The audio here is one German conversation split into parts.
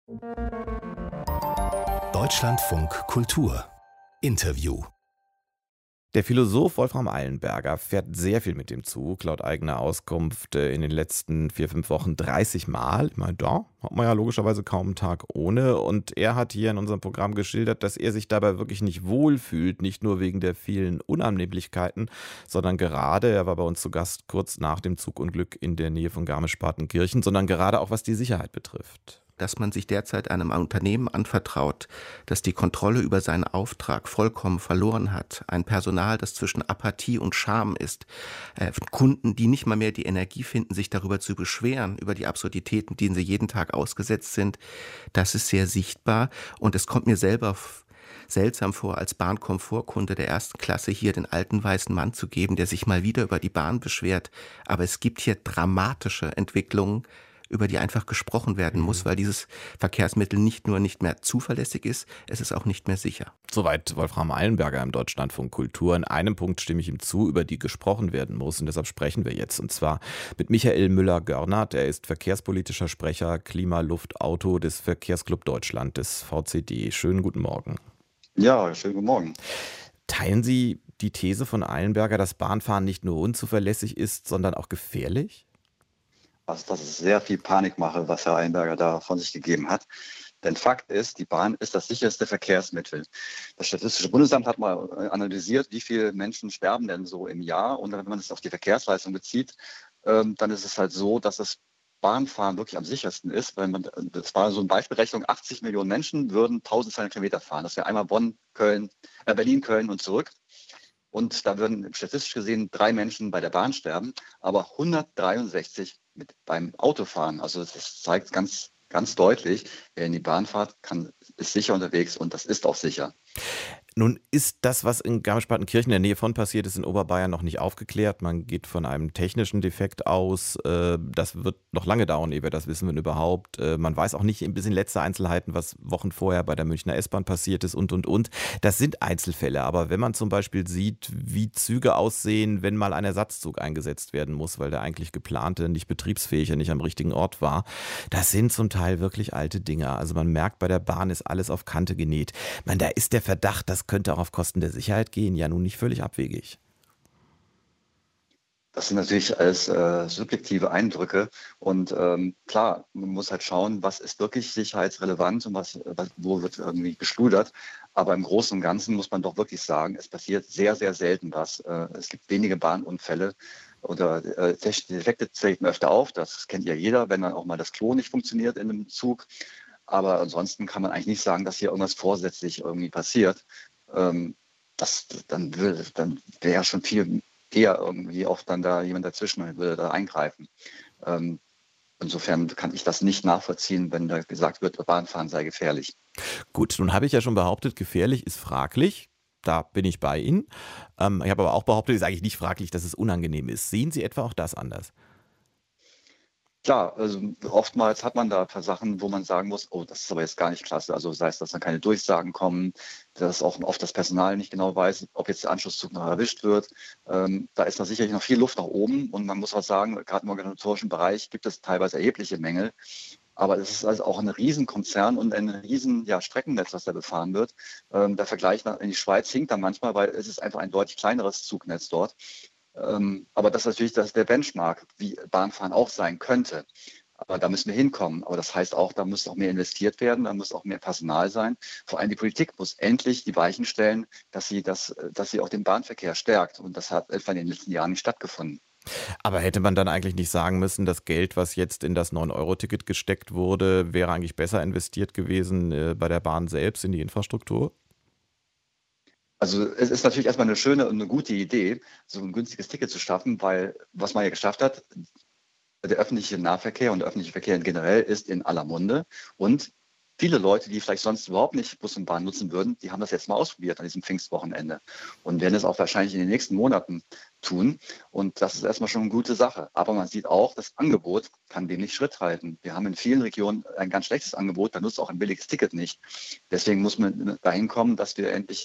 Deutschlandfunk Kultur Interview. Der Philosoph Wolfram Eilenberger fährt sehr viel mit dem Zug, laut eigener Auskunft in den letzten 4, 5 Wochen 30 Mal. Ich meine, da hat man ja logischerweise kaum einen Tag ohne. Und er hat hier in unserem Programm geschildert, dass er sich dabei wirklich nicht wohlfühlt, nicht nur wegen der vielen Unannehmlichkeiten, sondern gerade, er war bei uns zu Gast kurz nach dem Zugunglück in der Nähe von Garmisch-Partenkirchen, sondern gerade auch was die Sicherheit betrifft. Dass man sich derzeit einem Unternehmen anvertraut, das die Kontrolle über seinen Auftrag vollkommen verloren hat. Ein Personal, das zwischen Apathie und Scham ist. Kunden, die nicht mal mehr die Energie finden, sich darüber zu beschweren, über die Absurditäten, denen sie jeden Tag ausgesetzt sind. Das ist sehr sichtbar und es kommt mir selber seltsam vor, als Bahnkomfortkunde der ersten Klasse hier den alten weißen Mann zu geben, der sich mal wieder über die Bahn beschwert. Aber es gibt hier dramatische Entwicklungen, über die einfach gesprochen werden muss, weil dieses Verkehrsmittel nicht nur nicht mehr zuverlässig ist, es ist auch nicht mehr sicher. Soweit Wolfram Eilenberger im Deutschlandfunk Kultur. In einem Punkt stimme ich ihm zu, über die gesprochen werden muss und deshalb sprechen wir jetzt. Und zwar mit Michael Müller-Görnert. Er ist verkehrspolitischer Sprecher Klima, Luft, Auto des Verkehrsclub Deutschland, des VCD. Schönen guten Morgen. Ja, schönen guten Morgen. Teilen Sie die These von Eilenberger, dass Bahnfahren nicht nur unzuverlässig ist, sondern auch gefährlich? Also das ist sehr viel Panikmache, was Herr Einberger da von sich gegeben hat. Denn Fakt ist, die Bahn ist das sicherste Verkehrsmittel. Das Statistische Bundesamt hat mal analysiert, wie viele Menschen sterben denn so im Jahr. Und wenn man es auf die Verkehrsleistung bezieht, dann ist es halt so, dass das Bahnfahren wirklich am sichersten ist. Das war so eine Beispielrechnung, 80 Millionen Menschen würden 1200 Kilometer fahren. Das wäre einmal Berlin, Köln und zurück. Und da würden statistisch gesehen 3 Menschen bei der Bahn sterben, aber 163 beim Autofahren. Also das zeigt ganz, ganz deutlich, wer in die Bahn fährt, ist sicher unterwegs und das ist auch sicher. Nun ist das, was in Garmisch-Partenkirchen in der Nähe von passiert ist, in Oberbayern noch nicht aufgeklärt. Man geht von einem technischen Defekt aus. Das wird noch lange dauern, ehe wir das wissen, wenn überhaupt. Man weiß auch nicht bis in letzte Einzelheiten, was Wochen vorher bei der Münchner S-Bahn passiert ist und. Das sind Einzelfälle. Aber wenn man zum Beispiel sieht, wie Züge aussehen, wenn mal ein Ersatzzug eingesetzt werden muss, weil der eigentlich geplante, nicht betriebsfähige, nicht am richtigen Ort war, das sind zum Teil wirklich alte Dinger. Also man merkt, bei der Bahn ist alles auf Kante genäht. Da ist der Verdacht, das könnte auch auf Kosten der Sicherheit gehen, ja nun nicht völlig abwegig. Das sind natürlich alles subjektive Eindrücke und klar, man muss halt schauen, was ist wirklich sicherheitsrelevant und wo wird irgendwie geschludert. Aber im Großen und Ganzen muss man doch wirklich sagen, es passiert sehr, sehr selten was. Es gibt wenige Bahnunfälle oder technische Defekte treten öfter auf. Das kennt ja jeder, wenn dann auch mal das Klo nicht funktioniert in einem Zug. Aber ansonsten kann man eigentlich nicht sagen, dass hier irgendwas vorsätzlich irgendwie passiert. Dann wäre ja schon viel eher irgendwie auch dann da jemand dazwischen und würde da eingreifen. Insofern kann ich das nicht nachvollziehen, wenn da gesagt wird, Bahnfahren sei gefährlich. Gut, nun habe ich ja schon behauptet, gefährlich ist fraglich. Da bin ich bei Ihnen. Ich habe aber auch behauptet, es ist eigentlich nicht fraglich, dass es unangenehm ist. Sehen Sie etwa auch das anders? Klar, also oftmals hat man da ein paar Sachen, wo man sagen muss, oh, das ist aber jetzt gar nicht klasse. Also sei es, dass dann keine Durchsagen kommen, dass auch oft das Personal nicht genau weiß, ob jetzt der Anschlusszug noch erwischt wird. Da ist da sicherlich noch viel Luft nach oben und man muss auch sagen, gerade im organisatorischen Bereich gibt es teilweise erhebliche Mängel. Aber es ist also auch ein Riesenkonzern und ein riesen Streckennetz, was da befahren wird. Der Vergleich in die Schweiz hinkt dann manchmal, weil es ist einfach ein deutlich kleineres Zugnetz dort. Aber das ist natürlich der Benchmark, wie Bahnfahren auch sein könnte. Aber da müssen wir hinkommen. Aber das heißt auch, da muss auch mehr investiert werden, da muss auch mehr Personal sein. Vor allem die Politik muss endlich die Weichen stellen, dass sie auch den Bahnverkehr stärkt. Und das hat etwa in den letzten Jahren nicht stattgefunden. Aber hätte man dann eigentlich nicht sagen müssen, das Geld, was jetzt in das 9-Euro-Ticket gesteckt wurde, wäre eigentlich besser investiert gewesen bei der Bahn selbst in die Infrastruktur? Also es ist natürlich erstmal eine schöne und eine gute Idee, so ein günstiges Ticket zu schaffen, weil was man ja geschafft hat, der öffentliche Nahverkehr und der öffentliche Verkehr generell ist in aller Munde. Und viele Leute, die vielleicht sonst überhaupt nicht Bus und Bahn nutzen würden, die haben das jetzt mal ausprobiert an diesem Pfingstwochenende und werden es auch wahrscheinlich in den nächsten Monaten tun. Und das ist erstmal schon eine gute Sache. Aber man sieht auch, das Angebot kann dem nicht Schritt halten. Wir haben in vielen Regionen ein ganz schlechtes Angebot, da nutzt auch ein billiges Ticket nicht. Deswegen muss man dahin kommen, dass wir endlich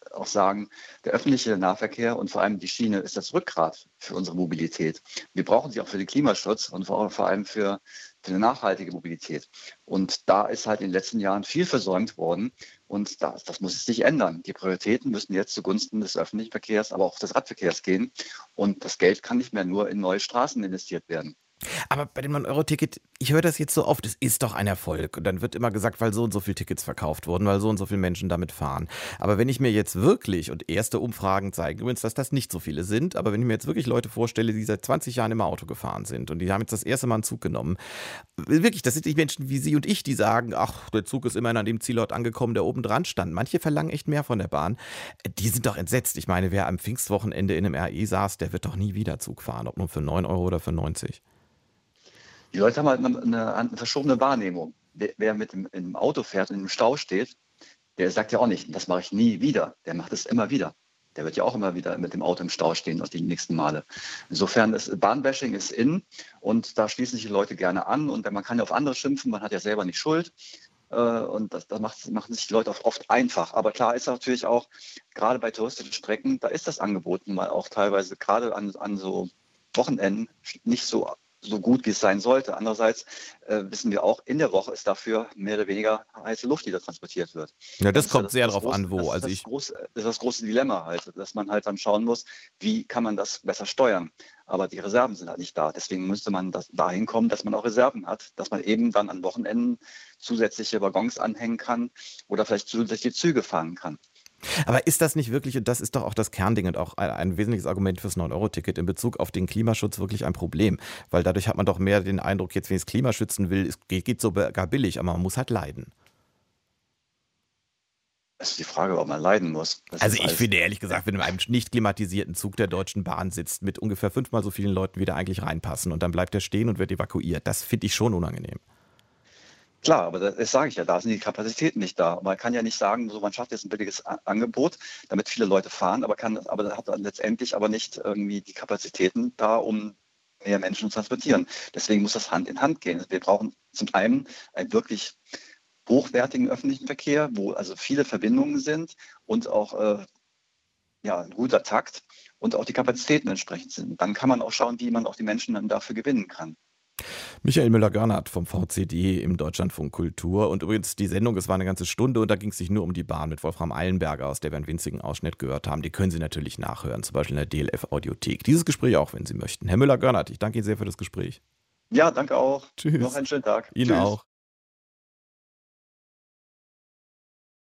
auch sagen, der öffentliche Nahverkehr und vor allem die Schiene ist das Rückgrat für unsere Mobilität. Wir brauchen sie auch für den Klimaschutz und vor allem für eine nachhaltige Mobilität. Und da ist halt in den letzten Jahren viel versäumt worden und das muss sich ändern. Die Prioritäten müssen jetzt zugunsten des öffentlichen Verkehrs, aber auch des Radverkehrs gehen und das Geld kann nicht mehr nur in neue Straßen investiert werden. Aber bei dem 9-Euro-Ticket, ich höre das jetzt so oft, es ist doch ein Erfolg. Und dann wird immer gesagt, weil so und so viele Tickets verkauft wurden, weil so und so viele Menschen damit fahren. Aber wenn ich mir jetzt wirklich, und erste Umfragen zeigen übrigens, dass das nicht so viele sind, aber wenn ich mir jetzt wirklich Leute vorstelle, die seit 20 Jahren immer Auto gefahren sind und die haben jetzt das erste Mal einen Zug genommen, wirklich, das sind die Menschen wie Sie und ich, die sagen, ach, der Zug ist immerhin an dem Zielort angekommen, der oben dran stand. Manche verlangen echt mehr von der Bahn. Die sind doch entsetzt. Ich meine, wer am Pfingstwochenende in einem RE saß, der wird doch nie wieder Zug fahren, ob nur für 9 Euro oder für 90. Die Leute haben halt eine verschobene Wahrnehmung. Wer im Auto fährt und im Stau steht, der sagt ja auch nicht, das mache ich nie wieder. Der macht es immer wieder. Der wird ja auch immer wieder mit dem Auto im Stau stehen, die nächsten Male. Insofern ist Bahnbashing ist in und da schließen sich die Leute gerne an und man kann ja auf andere schimpfen, man hat ja selber nicht Schuld. Und das machen sich die Leute oft einfach. Aber klar ist natürlich auch, gerade bei touristischen Strecken, da ist das Angebot nun mal auch teilweise gerade an so Wochenenden nicht so gut, wie es sein sollte. Andererseits wissen wir auch, in der Woche ist dafür mehr oder weniger heiße Luft, die da transportiert wird. Ja, das kommt sehr drauf an, wo. Das ist das große Dilemma halt, dass man halt dann schauen muss, wie kann man das besser steuern. Aber die Reserven sind halt nicht da. Deswegen müsste man dahin kommen, dass man auch Reserven hat, dass man eben dann an Wochenenden zusätzliche Waggons anhängen kann oder vielleicht zusätzliche Züge fahren kann. Aber ist das nicht wirklich, und das ist doch auch das Kernding und auch ein wesentliches Argument fürs 9-Euro-Ticket in Bezug auf den Klimaschutz wirklich ein Problem? Weil dadurch hat man doch mehr den Eindruck, jetzt wenn ich das Klima schützen will, es geht sogar billig, aber man muss halt leiden. Das ist die Frage, ob man leiden muss. Also ich finde ehrlich gesagt, wenn du in einem nicht klimatisierten Zug der Deutschen Bahn sitzt, mit ungefähr 5-mal so vielen Leuten, wie da eigentlich reinpassen und dann bleibt er stehen und wird evakuiert, das finde ich schon unangenehm. Klar, aber das sage ich ja, da sind die Kapazitäten nicht da. Man kann ja nicht sagen, so man schafft jetzt ein billiges Angebot, damit viele Leute fahren, aber hat dann letztendlich aber nicht irgendwie die Kapazitäten da, um mehr Menschen zu transportieren. Deswegen muss das Hand in Hand gehen. Wir brauchen zum einen einen wirklich hochwertigen öffentlichen Verkehr, wo also viele Verbindungen sind und auch ein guter Takt und auch die Kapazitäten entsprechend sind. Dann kann man auch schauen, wie man auch die Menschen dann dafür gewinnen kann. Michael Müller-Görnert vom VCD im Deutschlandfunk Kultur. Und übrigens, die Sendung, es war eine ganze Stunde und da ging es nicht nur um die Bahn mit Wolfram Eilenberger, aus der wir einen winzigen Ausschnitt gehört haben. Die können Sie natürlich nachhören, zum Beispiel in der DLF-Audiothek. Dieses Gespräch auch, wenn Sie möchten. Herr Müller-Görnert, ich danke Ihnen sehr für das Gespräch. Ja, danke auch. Tschüss. Noch einen schönen Tag. Ihnen Tschüss. auch.